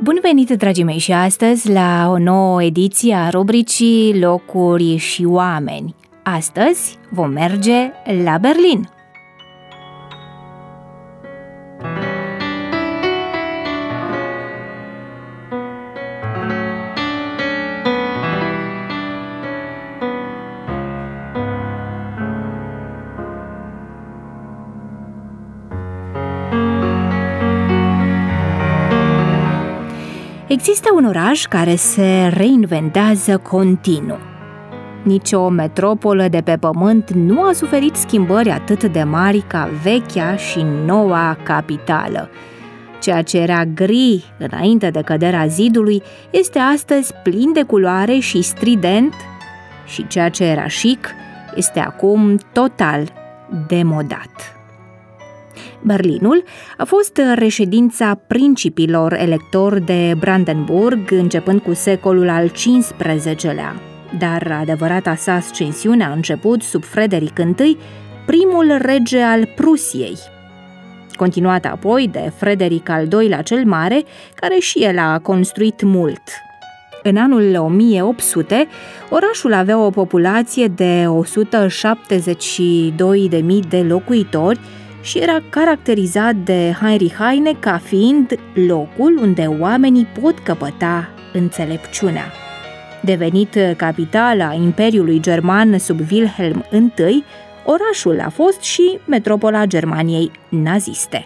Bun venit, dragii mei, și astăzi la o nouă ediție a rubricii Locuri și oameni. Astăzi vom merge la Berlin. Există un oraș care se reinventează continuu. Nici o metropolă de pe pământ nu a suferit schimbări atât de mari ca vechea și noua capitală. Ceea ce era gri înainte de căderea zidului este astăzi plin de culoare și strident, și ceea ce era chic este acum total demodat. Berlinul a fost reședința principilor electori de Brandenburg începând cu secolul al XV-lea, dar adevărata sa ascensiune a început sub Frederic I, primul rege al Prusiei, continuat apoi de Frederic al II-lea cel Mare, care și el a construit mult. În anul 1800, orașul avea o populație de 172.000 de locuitori și era caracterizat de Heinrich Heine ca fiind locul unde oamenii pot căpăta înțelepciunea. Devenit capitala Imperiului German sub Wilhelm I, orașul a fost și metropola Germaniei naziste.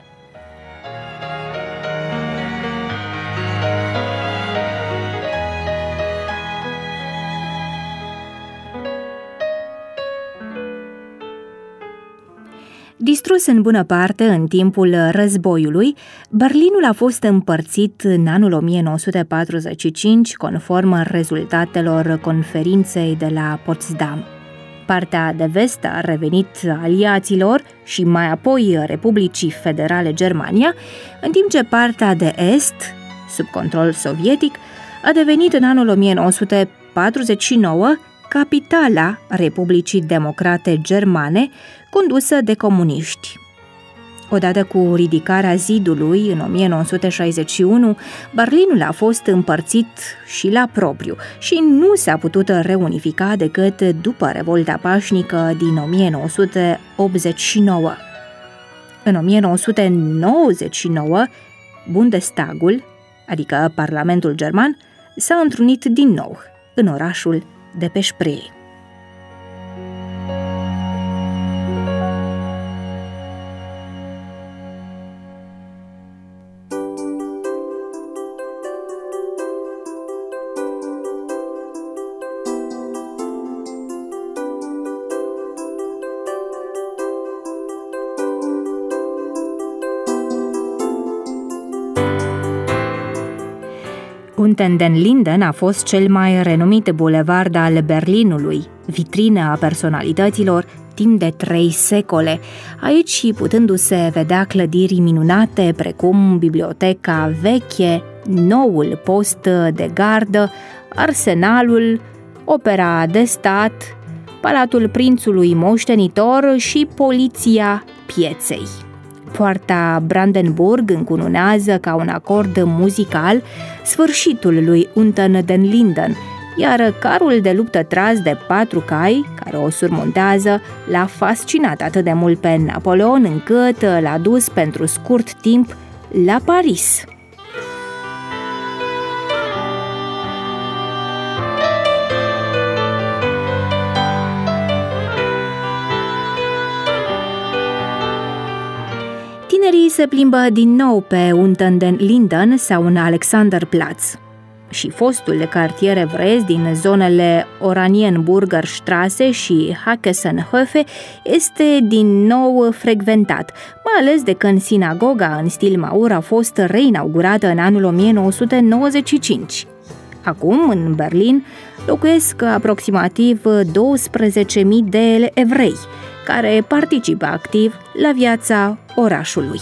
Distrus în bună parte în timpul războiului, Berlinul a fost împărțit în anul 1945 conform rezultatelor conferinței de la Potsdam. Partea de vest a revenit aliaților și mai apoi Republicii Federale Germania, în timp ce partea de est, sub control sovietic, a devenit în anul 1949 capitala Republicii Democrate Germane, condusă de comuniști. Odată cu ridicarea zidului în 1961, Berlinul a fost împărțit și la propriu și nu s-a putut reunifica decât după Revolta Pașnică din 1989. În 1999, Bundestagul, adică Parlamentul German, s-a întrunit din nou în orașul de pe Spree. Unten den Linden a fost cel mai renumit bulevard al Berlinului, vitrină a personalităților timp de 3 secole, aici putându-se vedea clădiri minunate precum biblioteca veche, noul post de gardă, arsenalul, opera de stat, palatul prințului moștenitor și poliția pieței. Poarta Brandenburg încununează ca un acord muzical sfârșitul lui Unten den Linden, iar carul de luptă tras de 4 cai, care o surmontează, l-a fascinat atât de mult pe Napoleon încât l-a dus pentru scurt timp la Paris. Tinerii se plimbă din nou pe Unten den Linden sau în Alexanderplatz. Și fostul cartier evrez din zonele Oranienburger Straße și Hackessenhöfe este din nou frecventat, mai ales de când sinagoga în stil maur a fost reinaugurată în anul 1995. Acum, în Berlin, locuiesc aproximativ 12.000 de evrei, care participă activ la viața orașului.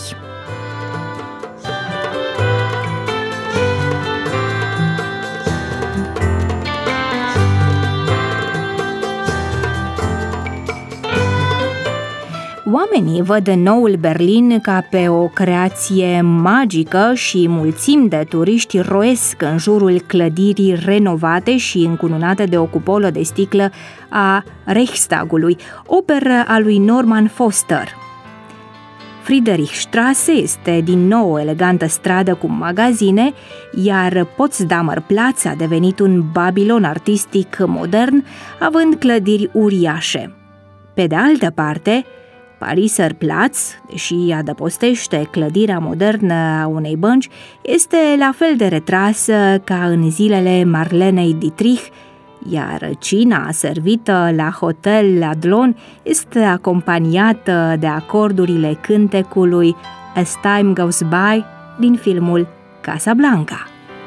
Oamenii văd noul Berlin ca pe o creație magică și mulțimi de turiști roiesc în jurul clădirii renovate și încununate de o cupolă de sticlă a Reichstagului, operă a lui Norman Foster. Friedrichstraße este din nou o elegantă stradă cu magazine, iar Potsdamer Platz a devenit un Babilon artistic modern, având clădiri uriașe. Pe de altă parte, Pariser Platz, deși adăpostește clădirea modernă a unei bănci, este la fel de retrasă ca în zilele Marlenei Dietrich, iar cina servită la Hotel Adlon este acompaniată de acordurile cântecului As Time Goes By din filmul Casablanca.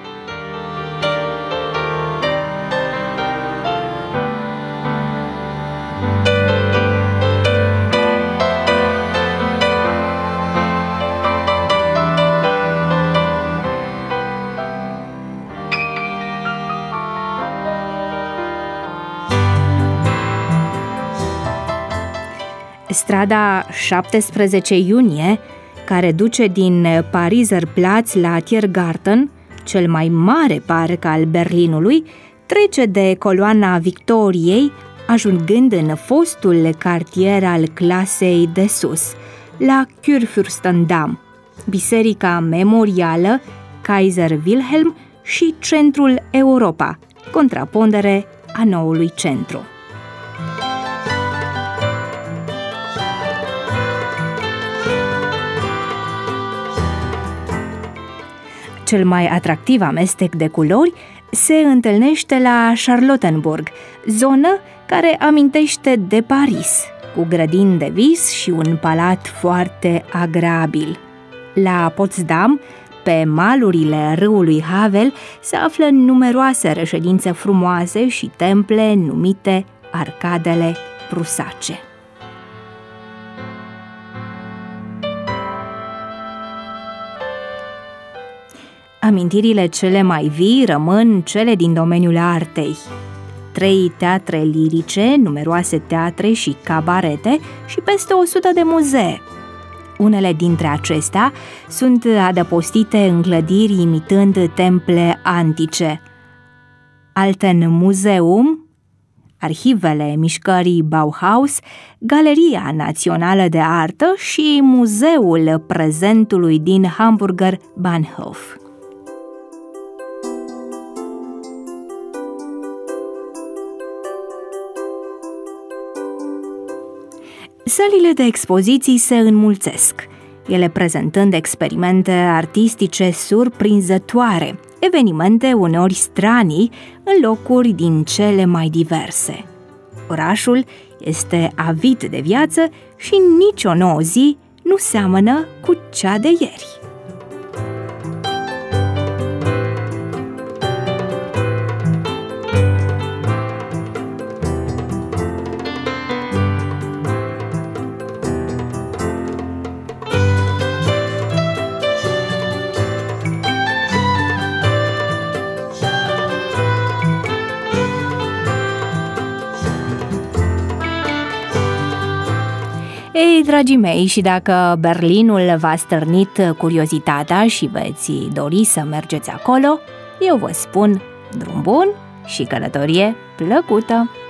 Strada 17 iunie, care duce din Pariser Platz la Tiergarten, cel mai mare parc al Berlinului, trece de coloana Victoriei, ajungând în fostul cartier al clasei de sus, la Kurfürstendamm, Biserica Memorială, Kaiser Wilhelm și Centrul Europa, contrapondere a noului centru. Cel mai atractiv amestec de culori se întâlnește la Charlottenburg, zonă care amintește de Paris, cu grădini de vis și un palat foarte agreabil. La Potsdam, pe malurile râului Havel, se află numeroase reședințe frumoase și temple numite Arcadele Prusace. Amintirile cele mai vii rămân cele din domeniul artei. 3 teatre lirice, numeroase teatre și cabarete și peste 100 de muzee. Unele dintre acestea sunt adăpostite în clădiri imitând temple antice. Alten Museum, arhivele mișcării Bauhaus, Galeria Națională de Artă și Muzeul Prezentului din Hamburger Bahnhof. Sălile de expoziții se înmulțesc, ele prezentând experimente artistice surprinzătoare, evenimente uneori stranii în locuri din cele mai diverse. Orașul este avid de viață și nicio nouă zi nu seamănă cu cea de ieri. Ei, dragii mei, și dacă Berlinul v-a stârnit curiozitatea și veți dori să mergeți acolo, eu vă spun drum bun și călătorie plăcută!